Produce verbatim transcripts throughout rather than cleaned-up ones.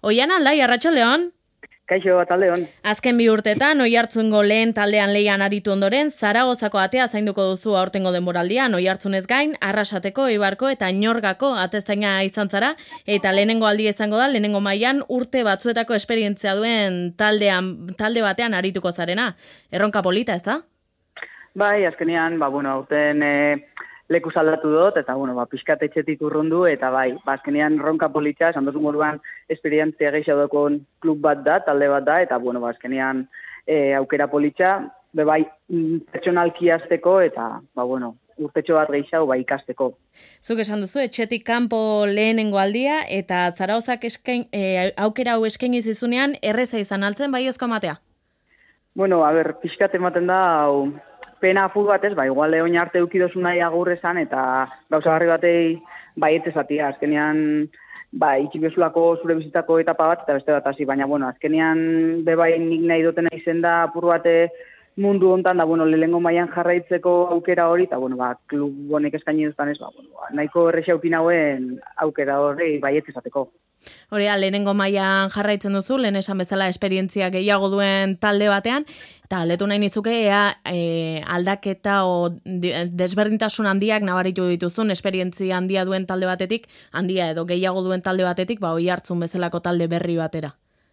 Oian aldai, arratsaldeon. Kaixo, ataldeon. Azken bi urtetan, Oiartzungo lehen taldean leian aritu ondoren, Zaragozako atea zainduko duzu aurtengo denboraldian, Oiartzunez gain, Arrasateko, Eibarko eta Ñorgako atezaina izan zara, eta lehenengo aldia izango da, lehenengo mailan urte batzuetako esperientzia duen taldean, talde batean arituko zarena. Erronka polita, ez da? Bai, azkenean, ba, bueno, aurten e, leku aldatu dut, eta, bueno, ba, pixkat etxetik urrundu, eta bai, ba, azkenean ronka politxa, esan duzu moduan, esperientzia gehiago dokon klub bat da, talde bat da, eta, bueno, ba, azkenean e, aukera politxa, be bai, pertsonalki azteko, eta, ba, bueno, urtetxo bat gehiago, ba, ikasteko. Zuk esan duzu, etxetik kanpo lehenengo aldia, eta Zaragozak eskain, e, aukera hau eskaini zizunean, erreza izan altzen, bai ezko matea? Bueno, a ber, pixkat ematen da, hau, pena apur batez, ba, igual oin arte eukidozu nahi agurrezan, eta gauza garri batei baiet ezatia, azkenean, ba, itxibiozulako zure bizitako etapa bat, eta beste bat hasi, baina, bueno, azkenean, bebai nik nahi dutena izen da apur bate mundu hontan, da, bueno, lehengo mailan jarraitzeko aukera hori, eta, bueno, ba, klub honek eskaini duztan ez, ba, bueno, ba, nahiko errexaukin hauen aukera hori baiet ezateko. Horea, lehenengo mailan jarraitzen duzu, lehen esan bezala esperientzia gehiago duen talde batean, eta aldetu nahi nizuke, ea e, aldaketa o desberdintasun handiak nabaritu dituzun, esperientzia handia duen talde batetik, handia edo gehiago duen talde batetik, ba, Oiartzun bezalako talde berri batera.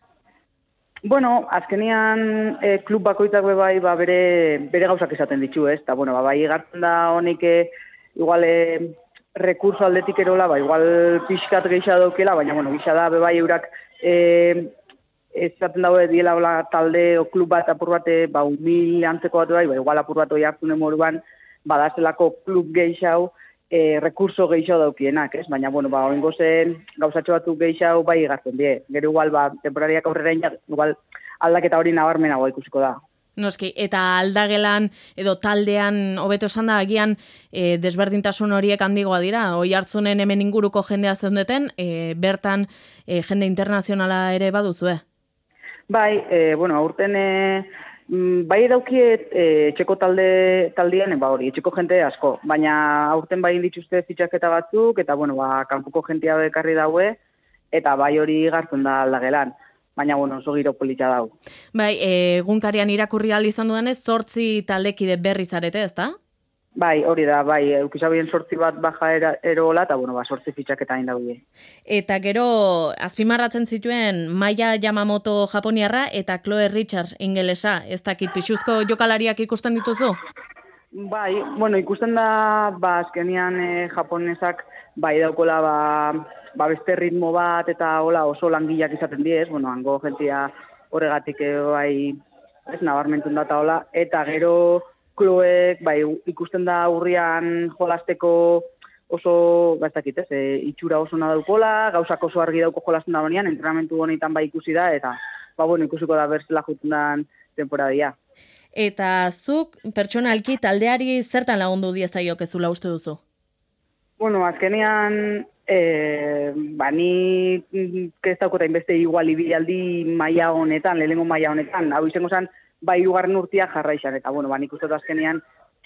Bueno, azkenean e, klub bakoitzak bai, ba, bere, bere gauzak esaten ditu, ez? Eta, bueno, ba, bai, gartzen da honik, igual, e, rekurso aldetik erola, ba, igual pixkat gehiago daukela, baina, bueno, gisa da, bebai, eurak, e, ezaten dago diela hola talde o klub bat apur bate, ba, humil antzeko bat bai, ba, igual apur bat Oiartzunen moruan, badazelako klub gehiago, e, rekurso gehiago daukienak, ez? Baina, bueno, ba, oingo zen gauzatxo batzuk gehiago bai gartzen die. Gero igual, ba, temporariak aurrera inak, igual aldaketa hori nabarmenago ikusiko da. Noski, eta aldagelan edo taldean hobeto esan da agian e, desberdintasun horiek handigoa dira. Oiartzunen hemen inguruko jendea zeundeten, e, bertan e, jende internazionala ere baduzue. Bai, e, bueno, aurten e, bai daukiet e, etxeko talde taldean, ba hori, etxeko jente asko, baina aurten bai dituzte fitxaketa batzuk, eta bueno, ba, kanpoko jentea bekarri daue, eta bai hori gartzen da aldagelan. Baina, bueno, oso giro politxa dau. Bai, egunkarian irakurri ahal izan dudanez, zortzi taldekide berri zarete, ez da? Bai, hori da, bai, eukizabien sortzi bat baja erola, eta, bueno, ba, sortzi fitxaketa hain daude. Eta gero, azpimarratzen zituen Maia Yamamoto japoniarra eta Chloe Richards ingelesa, ez dakit pixuzko jokalariak ikusten dituzu? Bai, bueno, ikusten da, ba, azkenian eh, japonesak, bai daukola, ba, ba, beste ritmo bat, eta hola oso langileak izaten diez, bueno, hango jentia horregatik bai, ez nabarmentun data hola, eta gero Kloek, bai, ikusten da urrian jolasteko oso, ba ez dakit ez, e, itxura oso nadaukola, gauzak oso argi dauko jolasten da banean, entrenamentu honetan bai ikusi da, eta, ba, bueno, ikusiko da berzela juten dan temporadia. Eta zuk, pertsonalki, taldeari zertan lagundu diezaiok ezula uste duzu? Bueno, azkenean, e, ba, ni ez daukota inbeste igual ibilaldi maila honetan, lehenengo maila honetan, hau izango zen, bai hirugarren urtia jarraixan, eta, bueno, ba, nik uste dut azkenean,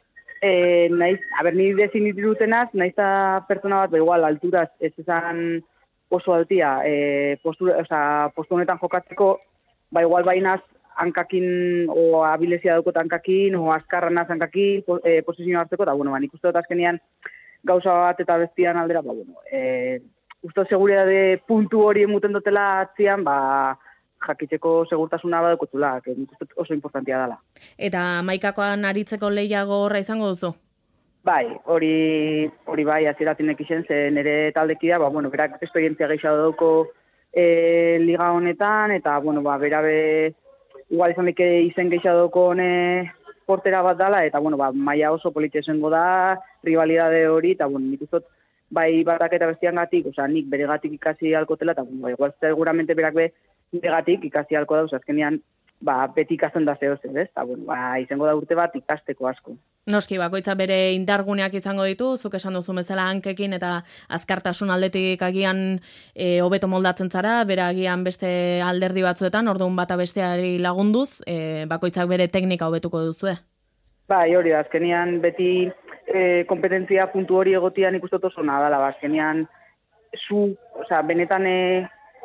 e, naiz, haber, ni definirutenaz, naiz da pertsona bat, ba, igual, alturaz, ez ezan oso altia, e, postu, oza, postu honetan jokatzeko, ba, igual, bainaz, hankakin, o abilezia daukot hankakin, o azkarranaz hankakin, e, posizio hartzeko, eta, bueno, ba, nik uste dut azkenean, gauza bat eta bestian aldera, ba, bueno, e, uste seguridade puntu hori emuten dutela atzian, ba, jakitzeko segurtasuna badukotula, que oso importantia dela. Eta maikakoan aritzeko lehiago horra izango duzu? Bai, hori hori bai, azirazinek izen, ze nire taldekida, ba, bueno, berak esperientzia gehiago dauko e, liga honetan, eta, bueno, ba, berabe, igual izan dike izen gehiago dauko hone portera bat dala, eta, bueno, ba, maila oso politxe esengo da, rivalidade hori, eta, bueno, nik uzot, bai batak eta bestian gatik, oza, nik bere gatik ikasi alkotela, eta, bueno, igual, seguramente berak be, negatik ikasi alko dauz, azkenean, ba, beti ikasten da zehoz, ez? Eta, bueno, ba, izango da urte bat ikasteko asko. Noski, bakoitza bere indarguneak izango ditu, zuk esan duzu bezala hankekin eta azkartasun aldetik agian e, hobeto moldatzen zara, bera agian beste alderdi batzuetan, orduan bata besteari lagunduz, e, bakoitzak bere teknika hobetuko duzue. Bai, hori da, azkenean beti e, kompetentzia puntu hori egotian ikustot oso nadala, ba, azkenean zu, oza, benetan e,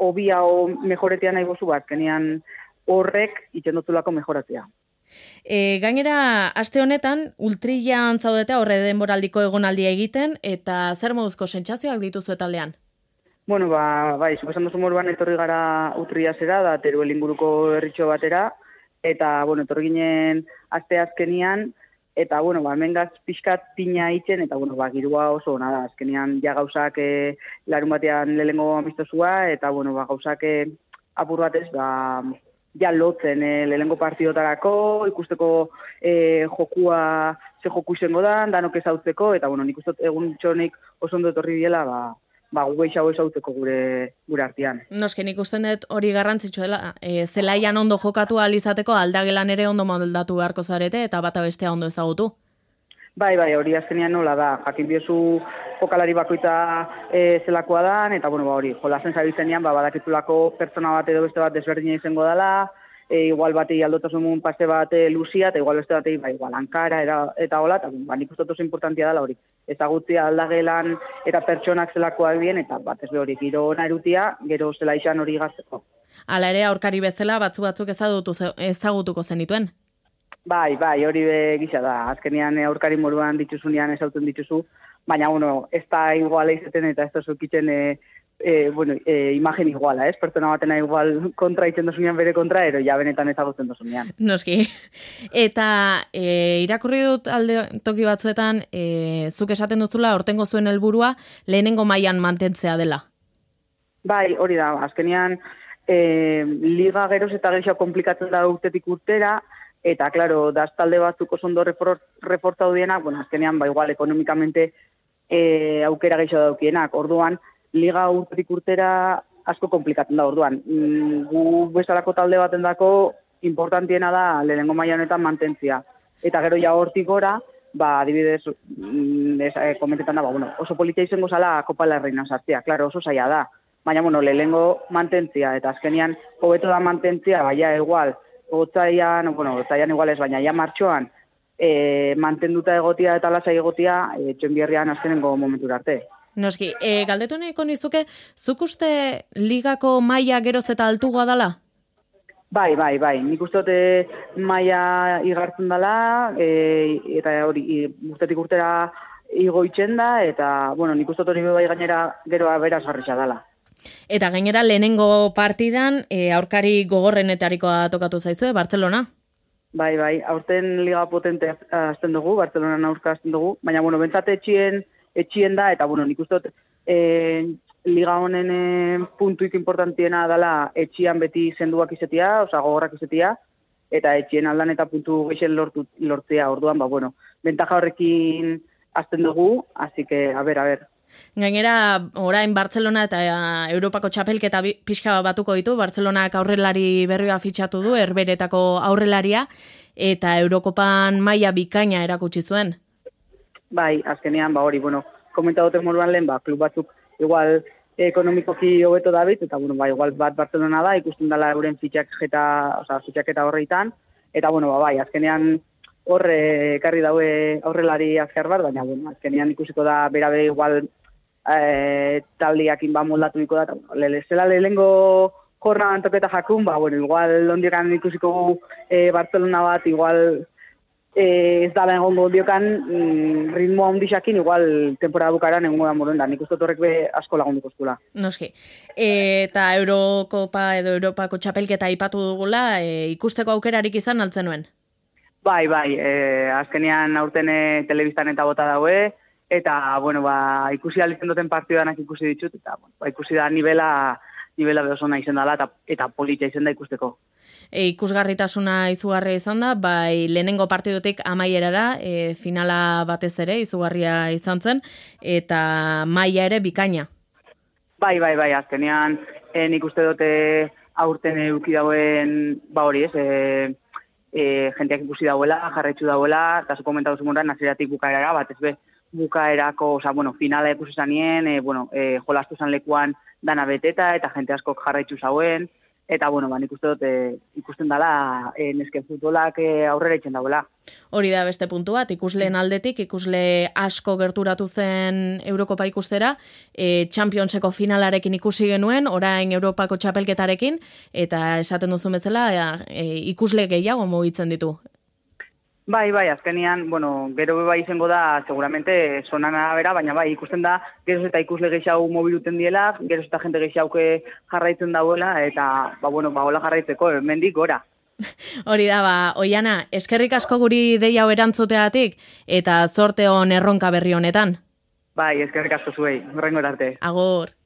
obia o mejoretia nahi bozu bat, azkenean horrek itxendotulako mejoratzea. E, gainera, aste honetan, ultrillan zaudete horre denboraldiko egonaldia egiten, eta zer moduzko sentsazioak dituzu taldean? Bueno, ba, bai, zupesan duzu moruan etorri gara utrilla zera, da Teruel inguruko herritxo batera, eta, bueno, etorri ginen aste azkenian, eta, bueno, ba, hemen gaz pixkat tina itzen, eta, bueno, ba, girua oso ona da, azkenian ja gauzak e, larun batean lehengo amistosua, eta, bueno, ba, gauzak e, apur batez, ba, ja lotzen e, lehengo partidotarako, ikusteko e, jokua, ze joku izango da, danok ezautzeko, eta, bueno, nik uste egun txonik oso ondo etorri diela, ba, ba, gu geixau ezautzeko gure, gure artean. Noske, nik usten dut hori garrantzitsu dela, e, zelaian ondo jokatu ahal izateko aldagelan ere ondo moldatu beharko zarete, eta bata bestea ondo ezagutu. Bai, bai, hori azkenean nola da, jakin biozu jokalari bakoitza e, zelakoa dan, eta, bueno, ba, hori, jolazen zabiltzenean, ba, badakitulako pertsona bat edo beste bat desberdina izango dela, e, igual batei aldotasun paste bat e, luzia, eta igual beste batei, ba, igual, hankara, eta, eta hola, eta, ba, nik uste oso importantia dela hori. Ezagutzea aldagelan eta pertsonak zelakoak bien, eta bat ez hori, giro ona erutia, gero zela izan hori gazteko. Hala ere, aurkari bezala, batzu batzuk ezagutu, ezagutuko zenituen? Bai, bai, hori be gisa da. Azkenean aurkari moruan dituzunean ezauten dituzu, baina, bueno, ez da iguala izaten eta ez da zukitzen e, e, bueno, e, imagen iguala, ez? Pertsona batena igual kontra itzen dozunean bere kontra, ero ja benetan ezagutzen dozunean. Noski. Eta e, irakurri dut alde toki batzuetan, e, zuk esaten duzula, hortengo zuen helburua lehenengo mailan mantentzea dela. Bai, hori da, azkenean e, liga geroz eta gehiago komplikatzen da urtetik urtera, eta, klaro, daztalde batzuk oso ondo reforzatu dienak, bueno, azkenean, ba, igual, ekonomikamente e, aukera gehiago daukienak. Orduan, liga urtetik urtera asko komplikatzen da, orduan. Mm, gu bezalako talde baten dako, importantiena da, lehenengo maila honetan mantentzia. Eta gero ja hortik gora, ba, adibidez, mm, ez, eh, komentetan da, ba, bueno, oso politia izango zala Kopa la Reina sartzea, klaro, oso zaila da. Baina, bueno, lehenengo mantentzia, eta azkenean, hobeto da mantentzia, baina, igual, Otzaian, bueno, otzaian igual ez, baina ja martxoan e, mantenduta egotia eta lasai egotia e, txonbierrian azkenengo momentura arte. Noski, e, galdetu nahiko nizuke, zuk uste ligako maila geroz eta altugoa dala? Bai, bai, bai, nik uste dute maila igartzen dela, e, eta hori urtetik urtera igoitzen da, eta, bueno, nik uste dut hori bai gainera gero beraz garritxa dela. Eta gainera lehenengo partidan e, aurkari gogorrenetarikoa tokatu zaizue, Bartzelona? Bai, bai, aurten liga potente azten dugu, Bartzelonan aurka azten dugu, baina, bueno, bentsat etxien, etxien da, eta, bueno, nik uste dut e, liga honen e, puntuik importantiena dela etxian beti zenduak izetia, oza, gogorrak izetia, eta etxien aldan eta puntu geixen lortu, lortzea, orduan, ba, bueno, bentaja horrekin azten dugu, así que, a ver, a ver. Gainera, orain Bartzelona eta Europako txapelketa pixka batuko ditu, Bartzelonak aurrelari berria fitxatu du, Herberetako aurrelaria, eta Eurokopan maila bikaina erakutsi zuen. Bai, azkenean, ba hori, bueno, komentadote moruan lehen, ba, klub batzuk igual ekonomikoki hobeto dabit, eta, bueno, ba, igual bat Bartzelona da, ikusten dela euren fitxaketa, oza, fitxaketa horreitan, eta, bueno, ba, bai, azkenean, horre ekarri daue aurrelari azkar bat, baina, bueno, azkenean ikusiko da berabe igual e, taldiakin ba moldatu da, eta zela lehengo jorra antoketa jakun, ba, bueno, igual ondiokan ikusiko e, Barcelona bat, igual e, ez dala egongo ondiokan mm, ritmoa ondixakin, igual temporada bukaran egongo da moren da, nik uste horrek be asko lagunduko eskula. Noski, e, eta Eurokopa edo Europako txapelketa aipatu dugula, e, ikusteko aukerarik izan altzen nuen? Bai, bai, e, azkenean aurten telebistan eta bota daue, eta, bueno, ba, ikusi alitzen duten partidanak ikusi ditut, eta, bueno, ba, ikusi da nivela, nivela behosona izen dela, eta, eta politia izen da ikusteko. E, ikusgarritasuna izugarria izan da, bai lehenengo partidutik amaierara, e, finala batez ere, izugarria izan zen, eta maila ere bikaina. Bai, bai, bai, azkenean, e, nik uste dute aurten eduki dauen, ba hori ez, e, e, jenteak ikusi dauela, jarraitzu dauela, eta zu komentatu zumoran, naziratik bukaerara, bat ez be, bukaerako, oza, bueno, finala ikusi zanien, e, bueno, e, jolastu zan lekuan dana beteta, eta jente askok jarraitzu zauen, eta, bueno, ba, nik uste dut e, ikusten dela e, nesken futbolak e, aurrera itzen dagoela. Hori da beste puntu bat, ikusleen aldetik, ikusle asko gerturatu zen Eurokopa ikustera, e, Championseko finalarekin ikusi genuen, orain Europako txapelketarekin, eta esaten duzu bezala, e, ikusle gehiago mugitzen ditu. Bai, bai, azkenean, bueno, gero bai izango da, seguramente, sonan arabera, baina bai, ikusten da, geroz eta ikusle gehiago mobiluten diela, geroz eta jente gehiago jarraitzen dauela, eta, ba, bueno, ba, hola jarraitzeko, mendik gora. Hori da, ba, Oiana, eskerrik asko guri dei hau erantzuteatik, eta zorte hon erronka berri honetan. Bai, eskerrik asko zuei, horrengo arte. Agur.